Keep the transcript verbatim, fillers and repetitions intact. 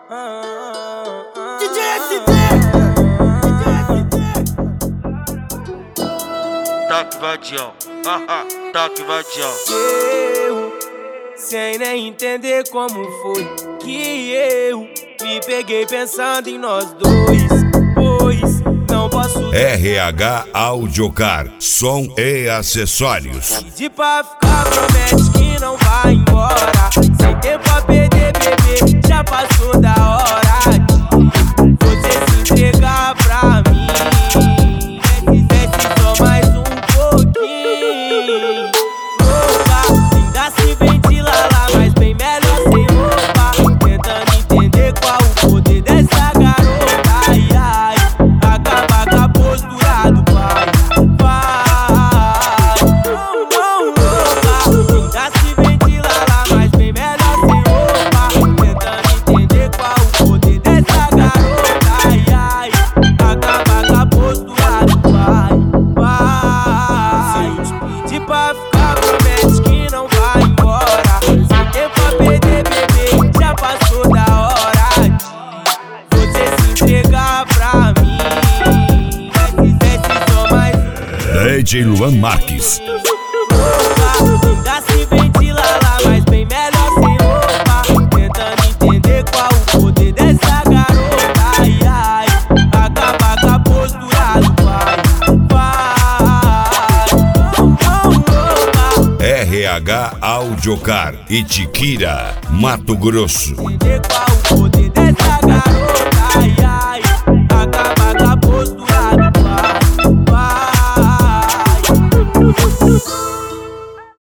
D J S D, D J S D. Toque vadião, haha, toque vadião. Eu, sem nem entender como foi que eu me peguei pensando em nós dois, pois não posso R H Audiocar, som e acessórios. pedir pra ficar, promete que não vai embora. Sem tempo a perder, bebê, já passou da hora de você se entregar pra mim. Desce só mais um pouquinho. Louca, ainda se ventila lá, mas bem melhor sem roupa. Tentando entender qual o poder dessa garota. Ai, ai, acaba com a postura do pai. Vai, não, não, louca, ainda se ventila lá, mas bem melhor sem roupa. Tentando entender qual o poder dessa garota. Ai, ai, acaba com a postura do pai. Vai, se eu te pedir pra ficar, promete que não vai embora. Sem tempo a perder, bebê, já passou da hora de você se entregar pra mim. Desce só mais um. D J Luan Marques. Louca, ainda se ventila lá, mas bem melhor sem roupa. Tentando entender qual o poder dessa garota. Ai, ai, acaba com a postura do pai. Vai, não, não, louca. R H Audiocar, Itiquira, Mato Grosso. Entender qual o poder dessa garota.